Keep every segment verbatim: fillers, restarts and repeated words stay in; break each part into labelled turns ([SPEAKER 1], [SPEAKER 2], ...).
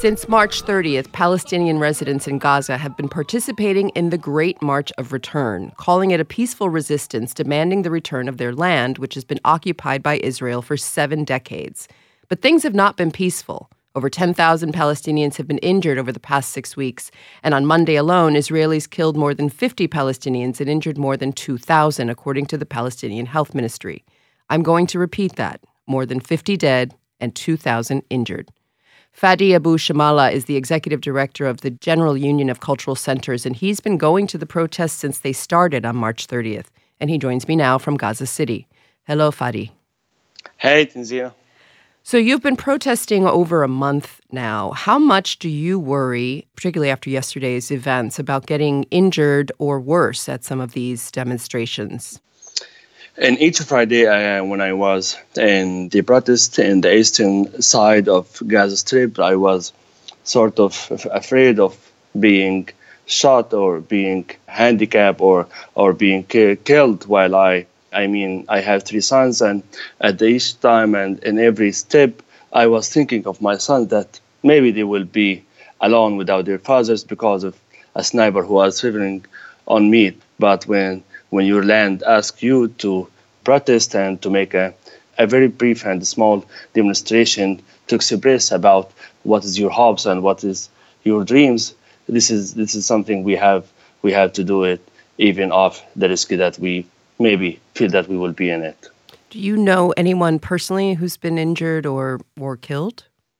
[SPEAKER 1] Since March thirtieth, Palestinian residents in Gaza have been participating in the Great March of Return, calling it a peaceful resistance demanding the return of their land, which has been occupied by Israel for seven decades. But things have not been peaceful. Over ten thousand Palestinians have been injured over the past six weeks, and on Monday alone, Israelis killed more than fifty Palestinians and injured more than two thousand, according to the Palestinian Health Ministry. I'm going to repeat that. More than fifty dead and two thousand injured. Fadi Abu Shamala is the executive director of the General Union of Cultural Centers, and he's been going to the protests since they started on March thirtieth. And he joins me now from Gaza City. Hello, Fadi.
[SPEAKER 2] Hey, Tanzia.
[SPEAKER 1] So you've been protesting over a month now. How much do you worry, particularly after yesterday's events, about getting injured or worse at some of these demonstrations?
[SPEAKER 2] And each Friday, uh, when I was in the protest in the eastern side of Gaza Strip, I was sort of afraid of being shot or being handicapped or or being ki- killed. While I, I mean, I have three sons, and at each time and in every step, I was thinking of my sons that maybe they will be alone without their fathers because of a sniper who was firing on me. But when when your land asks you to protest and to make a, a very brief and small demonstration to express about what is your hopes and what is your dreams, this is this is something we have we have to do it, even off the risk that we maybe feel that we will be in it.
[SPEAKER 1] Do you know anyone personally who's been injured or or killed?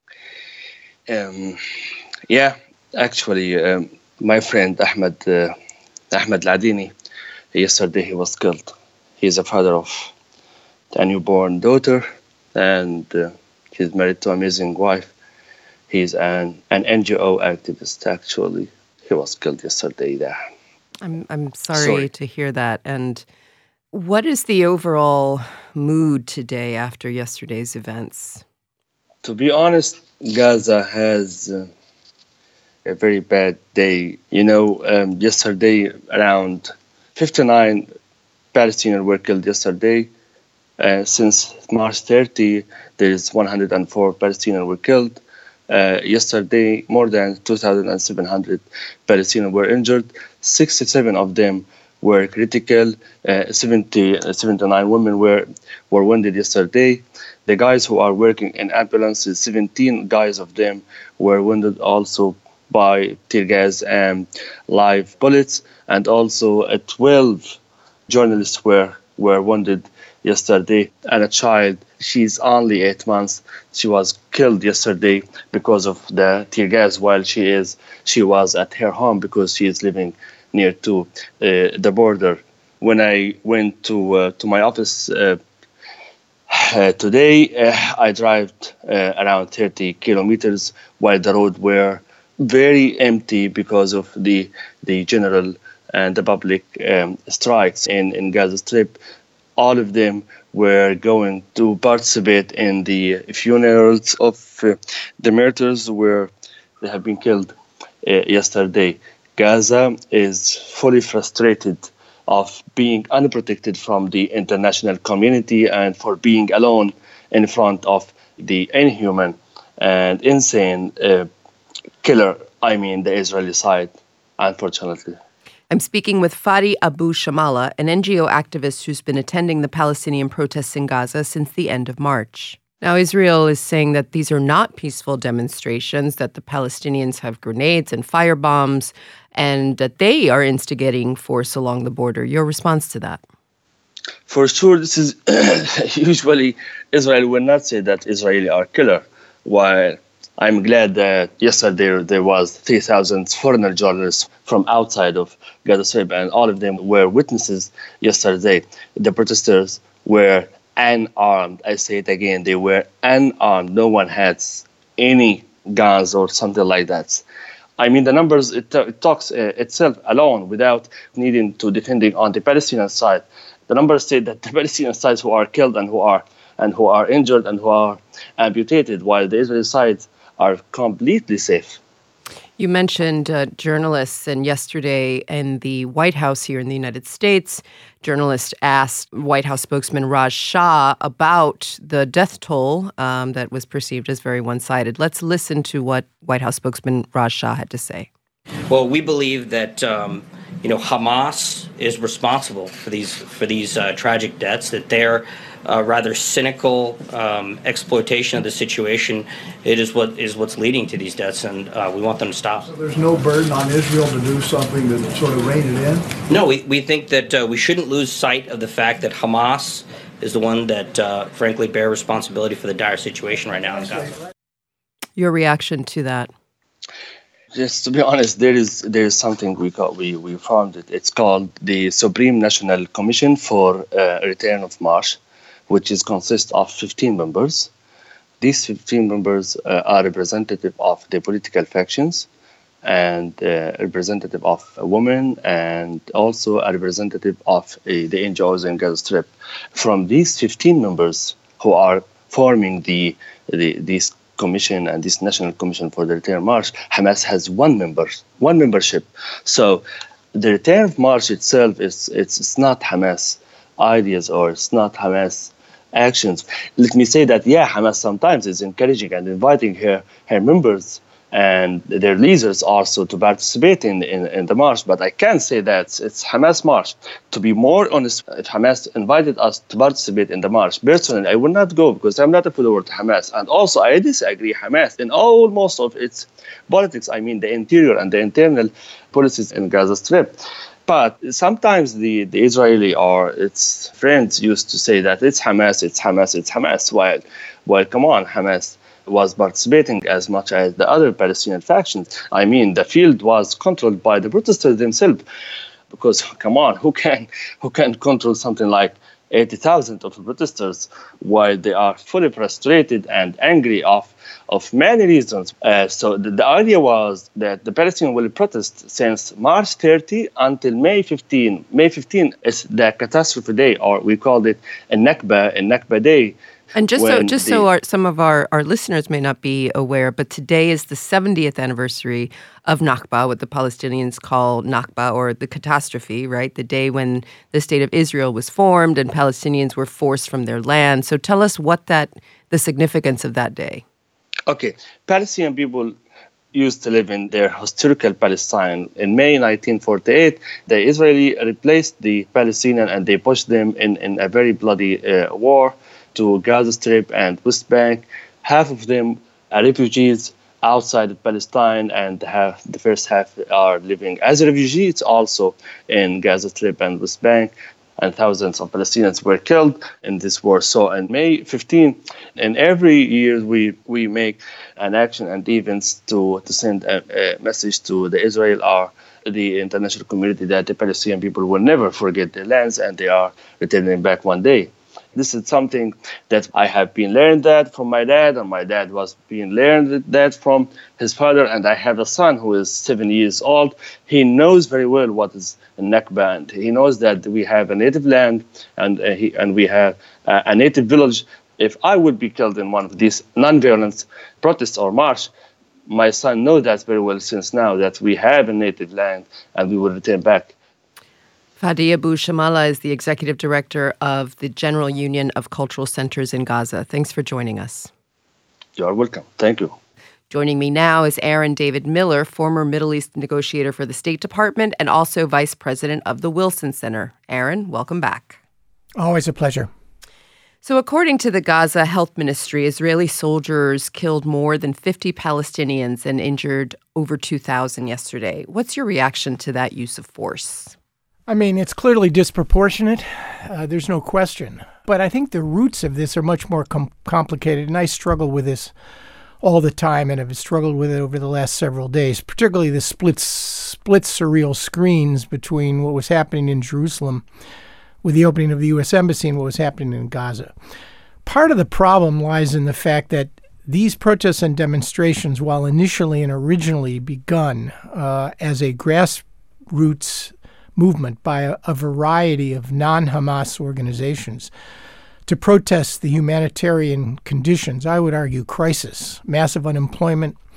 [SPEAKER 2] Um, yeah, actually, um, my friend Ahmed uh, Ahmed Ladini, yesterday he was killed. He's a father of a newborn daughter, and uh, he's married to an amazing wife. He's an, an N G O activist, actually. He was killed yesterday there.
[SPEAKER 1] I'm I'm sorry,
[SPEAKER 2] Sorry.
[SPEAKER 1] to hear that. And what is the overall mood today after yesterday's events?
[SPEAKER 2] To be honest, Gaza has uh, a very bad day. You know, um, yesterday around fifty-nine Palestinians were killed yesterday. Uh, since March thirtieth, there is one hundred four Palestinians were killed. Uh, yesterday, more than two thousand seven hundred Palestinians were injured. sixty-seven of them were critical. Uh, seventy, uh, seventy-nine women were, were wounded yesterday. The guys who are working in ambulances, seventeen guys of them were wounded also by tear gas and live bullets. And also uh, twelve journalists were, were wounded yesterday, and a child, she's only eight months, she was killed yesterday because of the tear gas while she is she was at her home because she is living near to uh, the border. When I went to uh, to my office uh, uh, today, uh, I drove uh, around thirty kilometers while the road were very empty because of the the general and the public um, strikes in, in Gaza Strip. All of them were going to participate in the funerals of uh, the martyrs where they have been killed uh, yesterday. Gaza is fully frustrated of being unprotected from the international community and for being alone in front of the inhuman and insane uh, killer, I mean the Israeli side, unfortunately.
[SPEAKER 1] I'm speaking with Fadi Abu Shamala, an N G O activist who's been attending the Palestinian protests in Gaza since the end of March. Now, Israel is saying that these are not peaceful demonstrations, that the Palestinians have grenades and firebombs, and that they are instigating force along the border. Your response to that?
[SPEAKER 2] For sure, this is usually Israel will not say that Israeli are killer, while I'm glad that yesterday there was three thousand foreigner journalists from outside of Gaza Strip, and all of them were witnesses yesterday. The protesters were unarmed. I say it again, they were unarmed. No one had any guns or something like that. I mean, the numbers, it, t- it talks uh, itself alone without needing to defending on the Palestinian side. The numbers say that the Palestinian sides who are killed and who are and who are injured and who are amputated, while the Israeli sides are completely safe.
[SPEAKER 1] You mentioned uh, journalists, and yesterday in the White House here in the United States, journalists asked White House spokesman Raj Shah about the death toll um, that was perceived as very one-sided. Let's listen to what White House spokesman Raj Shah had to say.
[SPEAKER 3] Well, we believe that um, you know Hamas is responsible for these for these uh, tragic deaths. That their uh, rather cynical um, exploitation of the situation it is what is what's leading to these deaths, and uh, we want them to stop.
[SPEAKER 4] So there's no burden on Israel to do something to sort of rein it in?
[SPEAKER 3] No, we we think that uh, we shouldn't lose sight of the fact that Hamas is the one that, uh, frankly, bear responsibility for the dire situation right now in Gaza.
[SPEAKER 1] Your reaction to that?
[SPEAKER 2] Just to be honest, there is there is something we call we we formed it. It's called the Supreme National Commission for uh, Return of March, which is consists of fifteen members. These fifteen members uh, are representative of the political factions, and uh, representative of women, and also a representative of uh, the N G Os in Gaza Strip. From these fifteen members who are forming the the these commission and this National Commission for the Return of March, Hamas has one member, one membership. So the Return of March itself is it's, it's not Hamas ideas or it's not Hamas actions. Let me say that, yeah, Hamas sometimes is encouraging and inviting her, her members and their leaders also to participate in, in, in the march. But I can say that it's Hamas march. To be more honest, if Hamas invited us to participate in the march, personally, I would not go because I'm not a follower to Hamas. And also, I disagree Hamas in almost of its politics. I mean, the interior and the internal policies in Gaza Strip. But sometimes the, the Israeli or its friends used to say that it's Hamas, it's Hamas, it's Hamas. While, while come on, Hamas was participating as much as the other Palestinian factions. I mean, the field was controlled by the protesters themselves. Because, come on, who can who can control something like eighty thousand of the protesters while they are fully frustrated and angry of, of many reasons? Uh, so the, the idea was that the Palestinians will protest since March thirtieth until May fifteenth. May fifteenth is the catastrophe day, or we called it a Nakba, a Nakba day.
[SPEAKER 1] And just so just the, so our, some of our, our listeners may not be aware, but today is the seventieth anniversary of Nakba, what the Palestinians call Nakba, or the catastrophe, right? The day when the state of Israel was formed and Palestinians were forced from their land. So tell us what that the significance of that day.
[SPEAKER 2] Okay. Palestinian people used to live in their historical Palestine. In May nineteen forty-eight, the Israeli replaced the Palestinian and they pushed them in, in a very bloody uh, war to Gaza Strip and West Bank. Half of them are refugees outside of Palestine, and half, the first half are living as refugees also in Gaza Strip and West Bank. And thousands of Palestinians were killed in this war. So on May fifteenth, and every year we, we make an action and events to, to send a, a message to the Israel or the international community that the Palestinian people will never forget their lands and they are returning back one day. This is something that I have been learned that from my dad, and my dad was being learned that from his father. And I have a son who is seven years old. He knows very well what is a Nakba, and he knows that we have a native land and uh, he, and we have uh, a native village. If I would be killed in one of these non-violent protests or march, my son knows that very well since now that we have a native land and we will return back.
[SPEAKER 1] Fadi Abu Shamala is the executive director of the General Union of Cultural Centers in Gaza. Thanks for joining us.
[SPEAKER 2] You are welcome. Thank you.
[SPEAKER 1] Joining me now is Aaron David Miller, former Middle East negotiator for the State Department and also vice president of the Wilson Center. Aaron, welcome back.
[SPEAKER 5] Always a pleasure.
[SPEAKER 1] So according to the Gaza Health Ministry, Israeli soldiers killed more than fifty Palestinians and injured over two thousand yesterday. What's your reaction to that use of force?
[SPEAKER 5] I mean, it's clearly disproportionate. Uh, there's no question. But I think the roots of this are much more com- complicated, and I struggle with this all the time, and have struggled with it over the last several days, particularly the split, split surreal screens between what was happening in Jerusalem with the opening of the U S Embassy and what was happening in Gaza. Part of the problem lies in the fact that these protests and demonstrations, while initially and originally begun uh, as a grassroots movement by a, a variety of non-Hamas organizations to protest the humanitarian conditions, I would argue crisis, massive unemployment,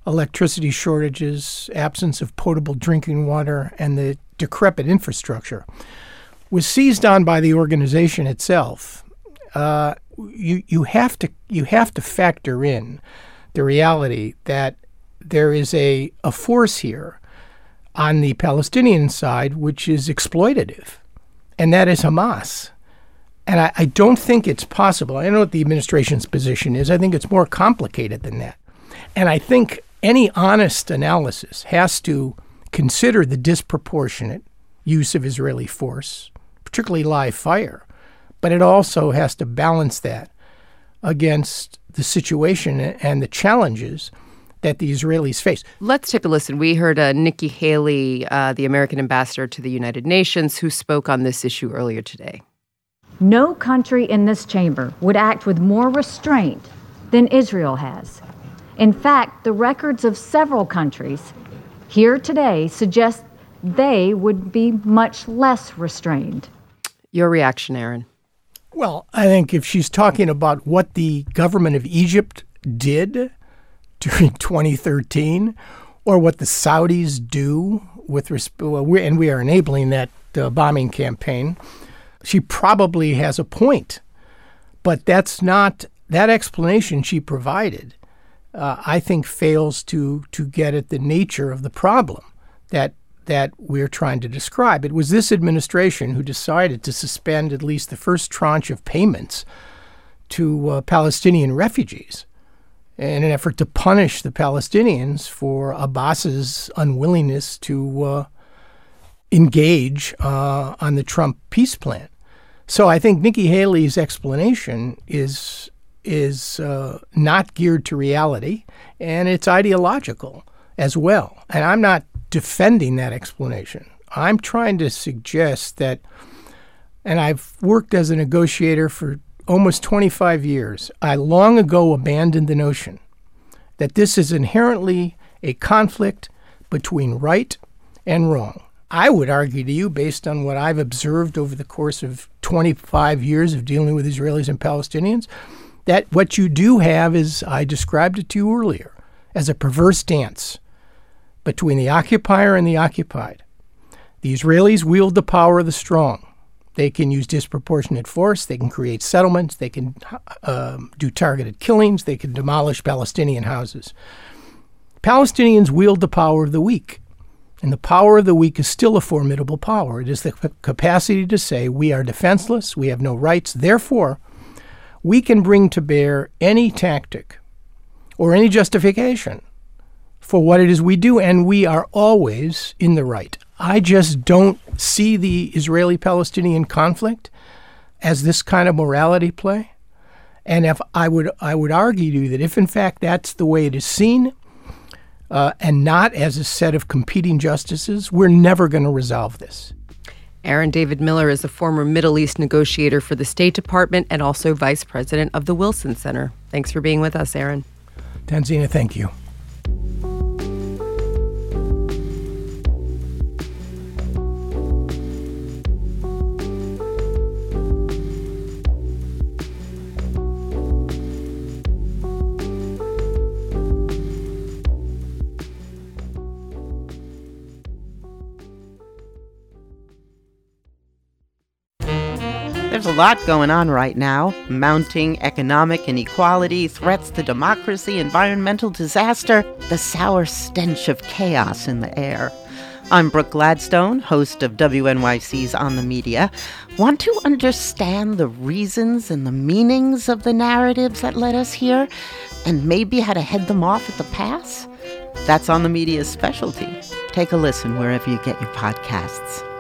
[SPEAKER 5] electricity shortages, absence of potable drinking water, and the decrepit infrastructure, was seized on by the organization itself. Uh, you you have to you have to factor in the reality that there is a, a force here on the Palestinian side which is exploitative, and that is Hamas. And I, I don't think it's possible. I don't know what the administration's position is. I think it's more complicated than that. And I think any honest analysis has to consider the disproportionate use of Israeli force, particularly live fire, but it also has to balance that against the situation and the challenges that the Israelis face.
[SPEAKER 1] Let's take a listen. We heard uh, Nikki Haley, uh, the American ambassador to the United Nations, who spoke on this issue earlier today.
[SPEAKER 6] No country in this chamber would act with more restraint than Israel has. In fact, the records of several countries here today suggest they would be much less restrained.
[SPEAKER 1] Your reaction, Aaron?
[SPEAKER 5] Well, I think if she's talking about what the government of Egypt did during twenty thirteen, or what the Saudis do with respect, well, we're, and we are enabling that uh, bombing campaign, she probably has a point. But that's not, that explanation she provided, uh, I think, fails to to get at the nature of the problem that that we're trying to describe. It was this administration who decided to suspend at least the first tranche of payments to uh, Palestinian refugees in an effort to punish the Palestinians for Abbas's unwillingness to uh, engage uh, on the Trump peace plan. So I think Nikki Haley's explanation is is uh, not geared to reality, and it's ideological as well. And I'm not defending that explanation. I'm trying to suggest that, and I've worked as a negotiator for almost twenty-five years, I long ago abandoned the notion that this is inherently a conflict between right and wrong. I would argue to you, based on what I've observed over the course of twenty-five years of dealing with Israelis and Palestinians, that what you do have is, I described it to you earlier, as a perverse dance between the occupier and the occupied. The Israelis wield the power of the strong. They can use disproportionate force. They can create settlements. They can uh, do targeted killings. They can demolish Palestinian houses. Palestinians wield the power of the weak. And the power of the weak is still a formidable power. It is the c- capacity to say we are defenseless, we have no rights. Therefore, we can bring to bear any tactic or any justification for what it is we do, and we are always in the right. I just don't see the Israeli-Palestinian conflict as this kind of morality play. And if I would I would argue to you that if in fact that's the way it is seen, uh, and not as a set of competing justices, we're never going to resolve this.
[SPEAKER 1] Aaron David Miller is a former Middle East negotiator for the State Department and also vice president of the Wilson Center. Thanks for being with us, Aaron.
[SPEAKER 5] Tanzina, thank you.
[SPEAKER 7] There's a lot going on right now. Mounting economic inequality, threats to democracy, environmental disaster, the sour stench of chaos in the air. I'm Brooke Gladstone, host of W N Y C's On the Media. Want to understand the reasons and the meanings of the narratives that led us here, and maybe how to head them off at the pass? That's On the Media's specialty. Take a listen wherever you get your podcasts.